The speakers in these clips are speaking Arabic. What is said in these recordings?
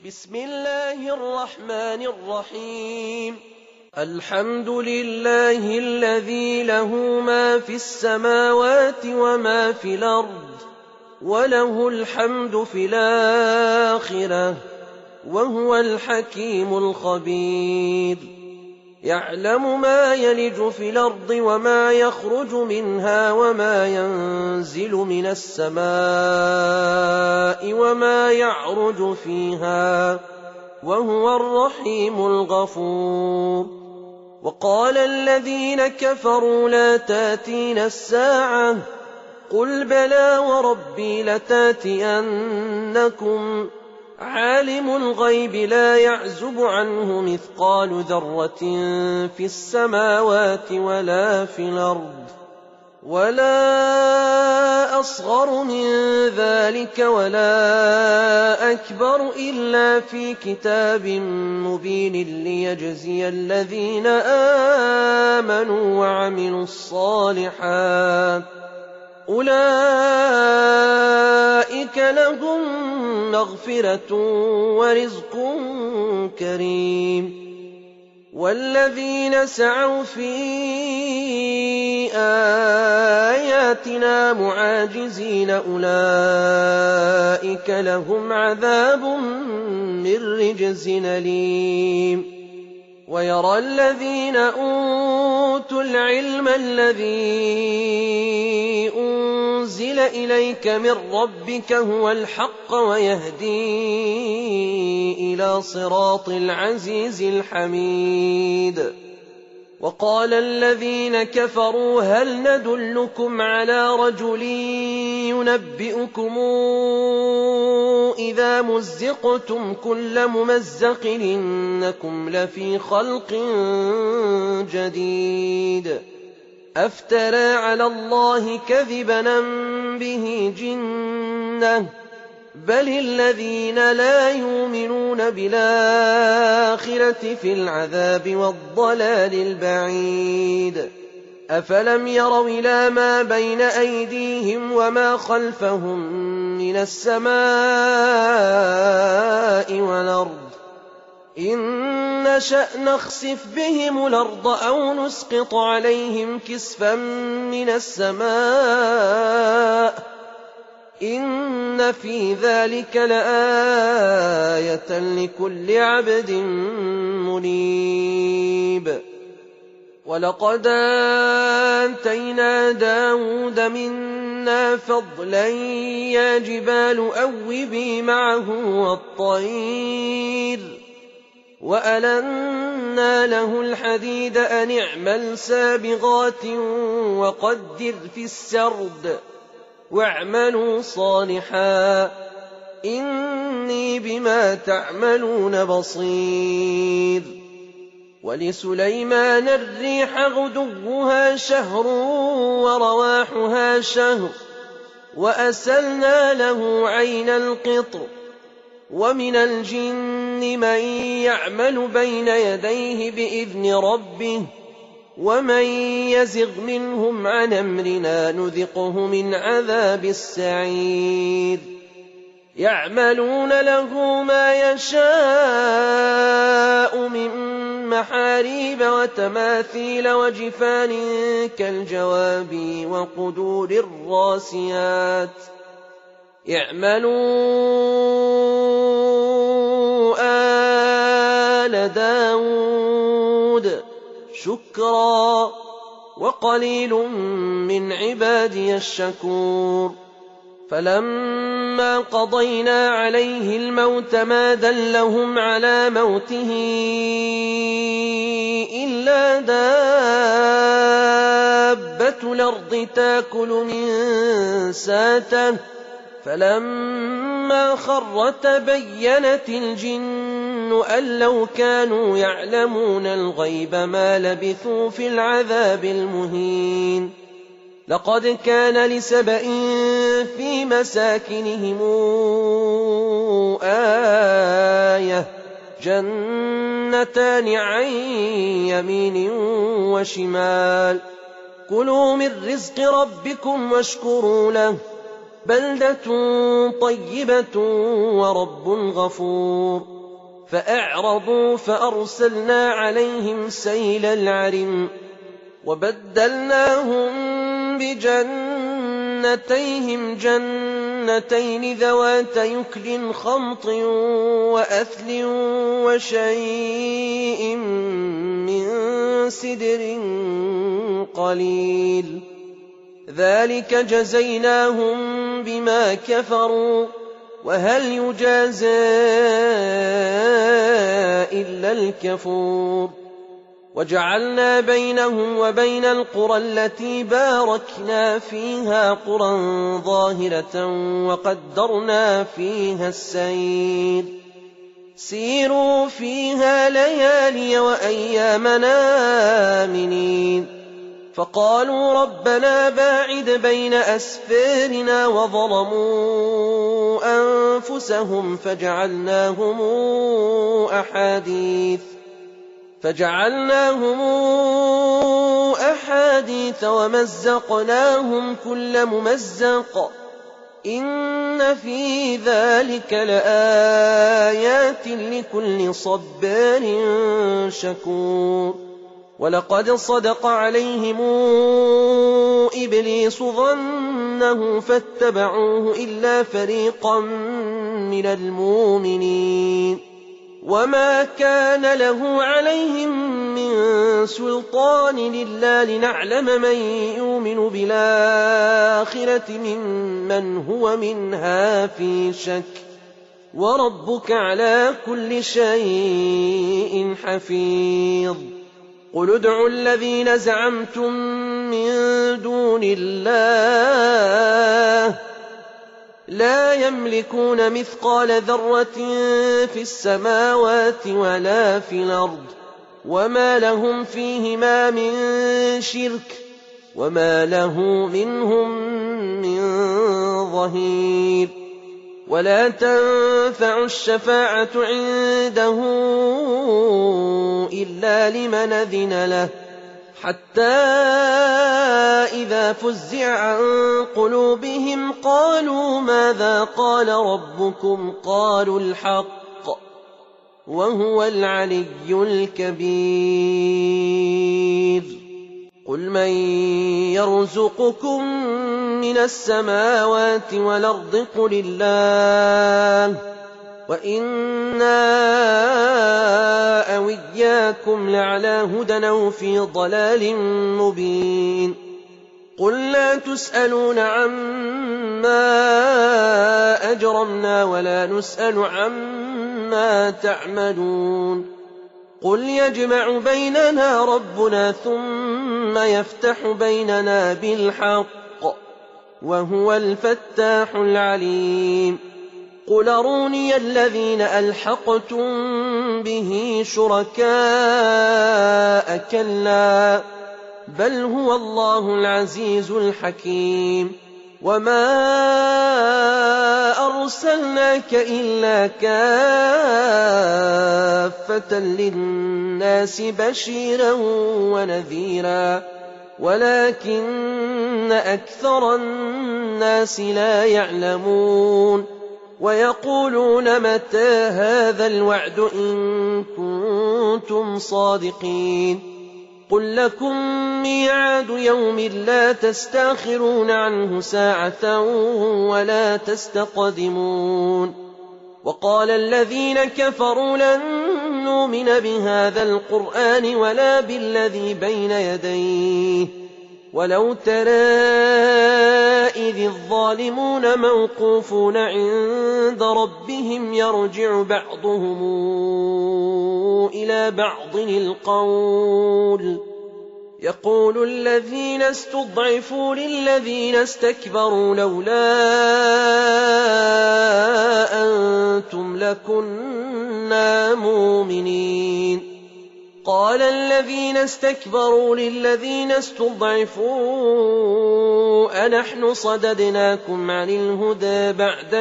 بسم الله الرحمن الرحيم. الحمد لله الذي له ما في السماوات وما في الأرض، وله الحمد في الآخرة، وهو الحكيم الخبير. يعلم ما يلج في الأرض وما يخرج منها وما ينزل من السماء وما يعرج فيها، وهو الرحيم الغفور. وقال الذين كفروا لا تاتينا الساعة، قل بلى وربي لتاتينكم، عالم الغيب لا يعزب عنه مثقال ذرة في السماوات ولا في الأرض، ولا أصغر من ذلك ولا أكبر إلا في كتاب مبين ليجزي الذين آمنوا وعملوا الصالحات، أولئك لهم مغفرة ورزق كريم. والذين سعوا في آياتنا معاجزين أولئك لهم عذاب من رجز أليم. ويرى الذين أوتوا العلم الذي أنزل إليك من ربك هو الحق ويهدي إلى صراط العزيز الحميد. وقال الذين كفروا هل ندلكم على رجل ينبئكم إذا مزقتم كل ممزق إنكم لفي خلق جديد، أفترى على الله كذبا أم به جنة، بل الذين لا يؤمنون بالآخرة في العذاب والضلال البعيد. أفلم يروا إلى ما بين أيديهم وما خلفهم من السماء والأرض، إن نشأ نخسف بهم الأرض أو نسقط عليهم كسفا من السماء، إن في ذلك لآية لكل عبد منيب. ولقد آتينا داود منا فضلا يا جبال أوبي معه والطير، وألنا له الحديد أن اعمل سابغات وقدر في السرد واعملوا صالحا إني بما تعملون بصير. ولسليمان الريح غدوها شهر ورواحها شهر، وأسلنا له عين القطر. ومن الجن من يعمل بين يديه بإذن ربه، ومن يزغ منهم عن أمرنا نذقه من عذاب السعير. يعملون له ما يشاء من محاريب وتماثيل وجفان كالجواب وقدور الراسيات. يعملوا آل داود شكرا وقليل من عبادي الشكور. فلما قضينا عليه الموت ما دلهم على موته إلا دابة الأرض تاكل من ساته، فلما خر تبينت الجن أن لو كانوا يعلمون الغيب ما لبثوا في العذاب المهين. لقد كان لسبإ في مساكنهم آية، جنتان عن يمين وشمال، كلوا من رزق ربكم واشكروا له بلدة طيبة ورب غفور. فأعرضوا فأرسلنا عليهم سيل العرم وبدلناهم بجنتيهم جنتين ذوات يكل خمط وأثل وشيء من سدر قليل ذلك جزيناهم بما كفروا وهل يجازى إلا الكفور. وجعلنا بينهم وبين القرى التي باركنا فيها قرى ظاهرة وقدرنا فيها السير سيروا فيها ليالي وأيامنا آمنين. فقالوا ربنا باعد بين أسفارنا وظلموا أنفسهم فجعلناهم أحاديث ومزقناهم كل ممزق إن في ذلك لآيات لكل صبار شكور. ولقد صدق عليهم إبليس ظنه فاتبعوه إلا فريقا من المؤمنين وما كان له عليهم من سلطان إلا لنعلم من يؤمن بالآخرة ممن هو منها في شك وربك على كل شيء حفيظ. قل ادعوا الذين زعمتم من دون الله لا يملكون مثقال ذرة في السماوات ولا في الأرض وما لهم فيهما من شرك وما له منهم من ظهير. ولا تنفع الشفاعة عنده إلا لمن أذن له حتى إذا فزع عن قلوبهم قالوا ماذا قال ربكم قالوا الحق وهو العلي الكبير. قل من يرزقكم من السماوات والأرض قل الله وإنا أو إياكم لعلى هدى أو في ضلال مبين. قل لا تسألون عما أجرمنا ولا نسأل عما تعملون. قل يجمع بيننا ربنا ثم يفتح بيننا بالحق وهو الفتاح العليم. قل أروني الذين ألحقتم به شركاء كلا بل هو الله العزيز الحكيم. وما أرسلناك إلا كافة للناس بشيرا ونذيرا ولكن أكثر الناس لا يعلمون. ويقولون متى هذا الوعد إن كنتم صادقين. قل لكم ميعاد يوم لا تستأخرون عنه ساعة ولا تستقدمون. وقال الذين كفروا لن نؤمن بهذا القرآن ولا بالذي بين يديه ولو ترى إذ الظالمون موقوفون عند ربهم يرجع بعضهم إلى بعض القول يقول الذين استضعفوا للذين استكبروا لولا أنتم لكنا مؤمنين. قال الذين استكبروا للذين استضعفوا أنحن صددناكم عن الهدى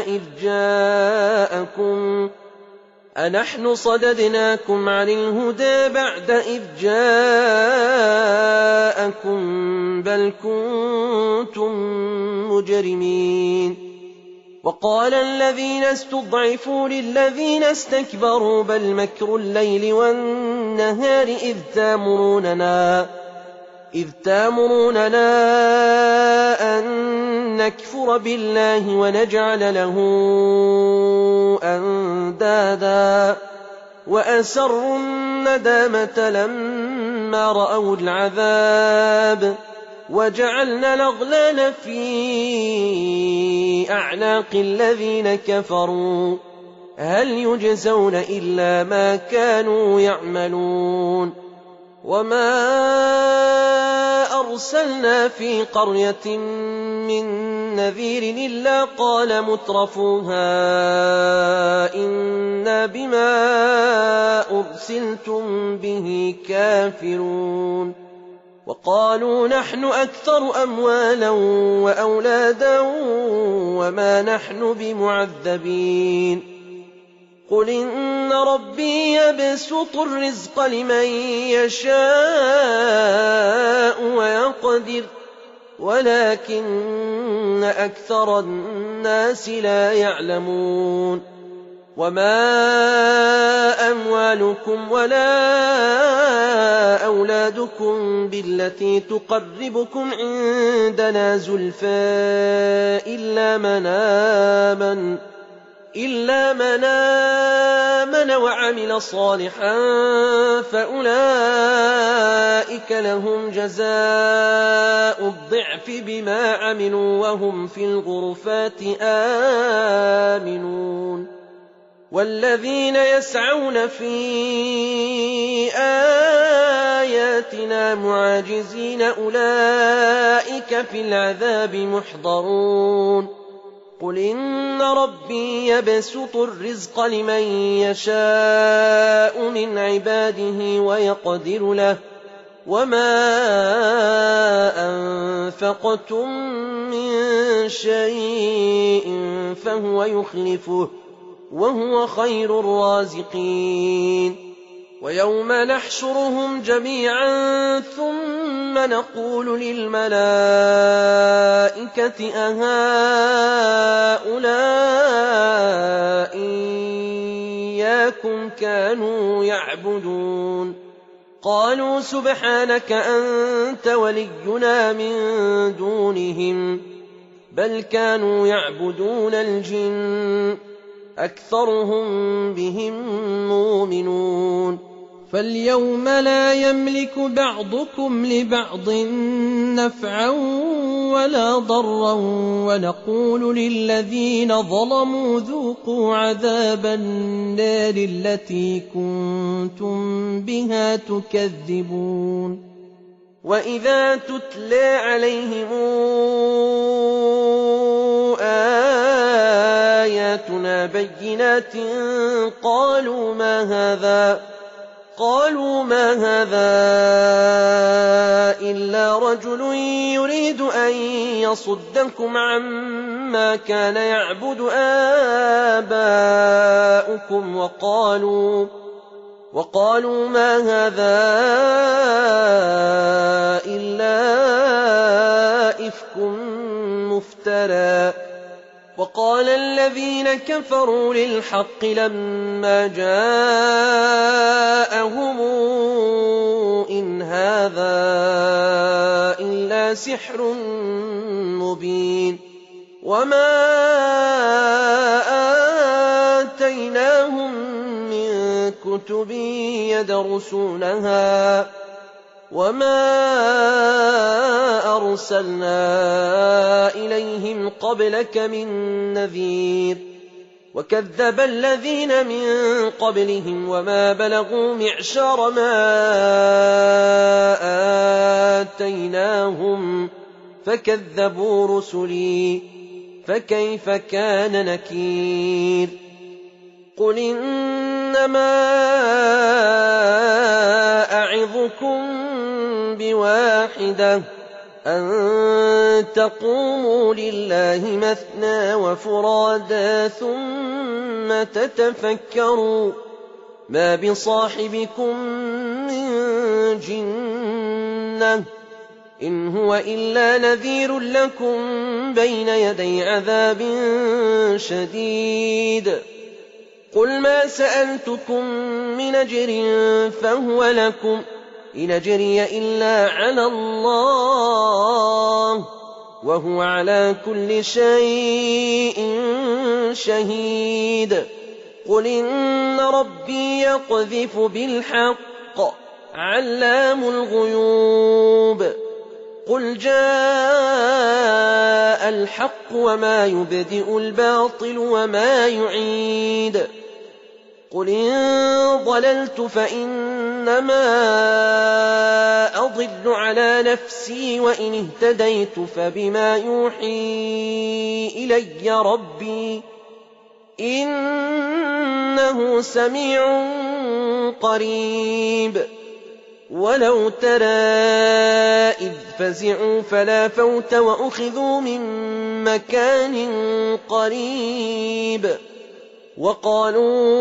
بعد إذ جاءكم بل كنتم مجرمين. وقال الذين استضعفوا للذين استكبروا بل مكر الليل والنهار إذ تامروننا أن نكفر بالله ونجعل له أندادا وأسروا الندامة لما رأوا العذاب وجعلنا الأغلال في أعناق الذين كفروا هل يجزون إلا ما كانوا يعملون وما أرسلنا في قرية من نذير إلا قال مترفوها إنا بما أرسلتم به كافرون وقالوا نحن أكثر أموالا وأولادا وما نحن بمعذبين قل إن ربي يبسط الرزق لمن يشاء ويقدر ولكن أكثر الناس لا يعلمون وما أموالكم ولا أولادكم بالتي تقربكم عندنا زلفى إلا من آمن وعمل صالحا فأولئك لهم جزاء الضعف بما عملوا وهم في الغرفات آمنون والذين يسعون في آياتنا معاجزين أولئك في العذاب محضرون قل إن ربي يبسط الرزق لمن يشاء من عباده ويقدر له وما أنفقتم من شيء فهو يخلفه وهو خير الرازقين ويوم نحشرهم جميعا ثم نقول للملائكة أهؤلاء إياكم كانوا يعبدون قالوا سبحانك أنت ولينا من دونهم بل كانوا يعبدون الجن أكثرهم بهم مؤمنون فاليوم لا يملك بعضكم لبعض نفعا ولا ضرا ونقول للذين ظلموا ذوقوا عذاب النار التي كنتم بها تكذبون وإذا تتلى عليهم آياتنا بينات قالوا ما هذا إلا رجل يريد أن يصدكم عما كان يعبد آباؤكم وقالوا ما هذا إلا إفك مفترى وقال الذين كفروا للحق لما جاءهم إن هذا إلا سحر مبين وما آتيناهم من كتب يدرسونها وما أرسلنا إليهم قبلك من نذير وكذب الذين من قبلهم وما بلغوا معشار ما آتيناهم فكذبوا رسلي فكيف كان نكير قل إنما أعظكم بواحدة أن تقوموا لله مثنى وفرادا ثم تتفكروا ما بصاحبكم من جنة إن هو إلا نذير لكم بين يدي عذاب شديد. قل ما سألتكم من أجر فهو لكم إن أجري إلا على الله وهو على كل شيء شهيد. قل إن ربي يقذف بالحق علام الغيوب. قل جاء الحق وما يبدئ الباطل وما يعيد. قل إن ضللت فإنما أضل على نفسي وإن اهتديت فبما يوحي إلي ربي إنه سميع قريب. ولو ترى إذ فزعوا فلا فوت وأخذوا من مكان قريب وقالوا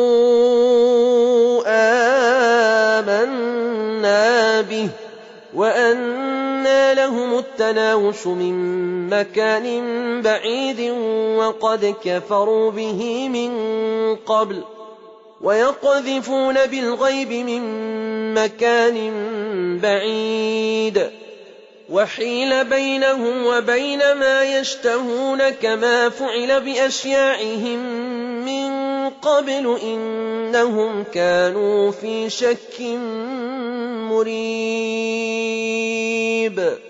آمنا به وأنى لهم التناوش من مكان بعيد وقد كفروا به من قبل ويقذفون بالغيب من مكان بعيد. وحيل بينهم وبين ما يشتهون كما فعل بأشياعهم من قبل إنهم كانوا في شك مريب.